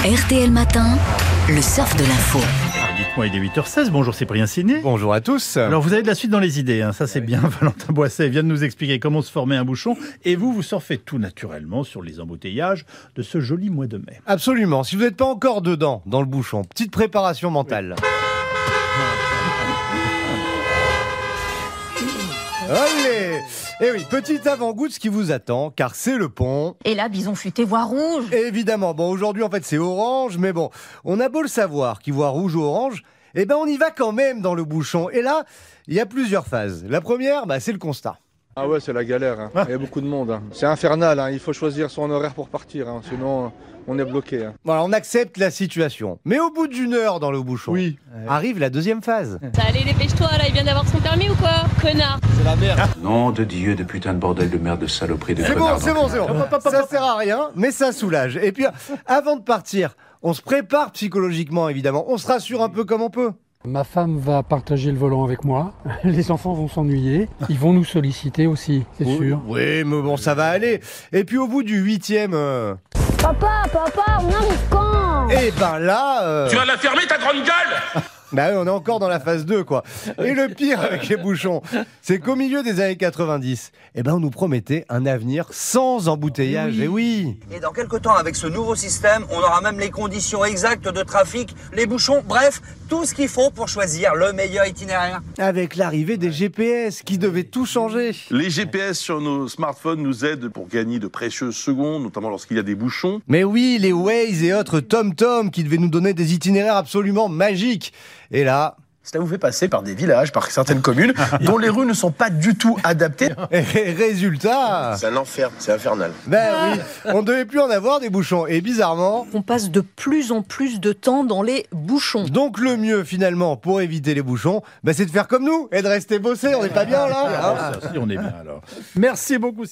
RTL Matin, le surf de l'info. Dites-moi, il est 8h16. Bonjour Cyprien Ciné. Bonjour à tous. Alors vous avez de la suite dans les idées, hein. Ça c'est bien. Valentin Boisset vient de nous expliquer comment se former un bouchon. Et vous surfez tout naturellement sur les embouteillages de ce joli mois de mai. Absolument. Si vous n'êtes pas encore dedans, dans le bouchon, petite préparation mentale. Allez! Eh oui, petit avant-goût de ce qui vous attend, car c'est le pont. Et là, bison futé voit rouge. Évidemment, bon, aujourd'hui en fait c'est orange, mais bon, on a beau le savoir qu'il voit rouge ou orange, eh ben on y va quand même dans le bouchon. Et là, il y a plusieurs phases. La première, c'est le constat. Ah ouais, c'est la galère, hein. Il y a beaucoup de monde, hein. C'est infernal, hein. Il faut choisir son horaire pour partir, hein. Sinon on est bloqué, hein. Voilà, on accepte la situation. Mais au bout d'une heure dans le bouchon, arrive la deuxième phase. Allez, dépêche-toi, là, il vient d'avoir son permis ou quoi, connard? Nom de Dieu, de putain de bordel de merde, de saloperie, de C'est bon, connard. c'est bon. Ça sert à rien, mais ça soulage. Et puis, avant de partir, on se prépare psychologiquement, évidemment. On se rassure un peu comme on peut. Ma femme va partager le volant avec moi. Les enfants vont s'ennuyer. Ils vont nous solliciter aussi, c'est sûr. Oui, mais bon, ça va aller. Et puis, au bout du 8e... Papa, on arrive quand? Et ben là... Tu vas la fermer, ta grande gueule! Bah oui, on est encore dans la phase 2, quoi. Et le pire avec les bouchons, c'est qu'au milieu des années 90, on nous promettait un avenir sans embouteillage. Et oui. Et dans quelques temps, avec ce nouveau système, on aura même les conditions exactes de trafic, les bouchons, bref, tout ce qu'il faut pour choisir le meilleur itinéraire. Avec l'arrivée des GPS qui devaient tout changer. Les GPS sur nos smartphones nous aident pour gagner de précieuses secondes, notamment lorsqu'il y a des bouchons. Mais oui, les Waze et autres TomTom qui devaient nous donner des itinéraires absolument magiques. Et là... Cela vous fait passer par des villages, par certaines communes, dont les rues ne sont pas du tout adaptées. Et résultat... C'est un enfer, c'est infernal. Oui, on ne devait plus en avoir des bouchons. Et bizarrement... On passe de plus en plus de temps dans les bouchons. Donc le mieux, finalement, pour éviter les bouchons, c'est de faire comme nous et de rester bosser. On n'est pas bien, là, Si, on est bien alors. Merci beaucoup.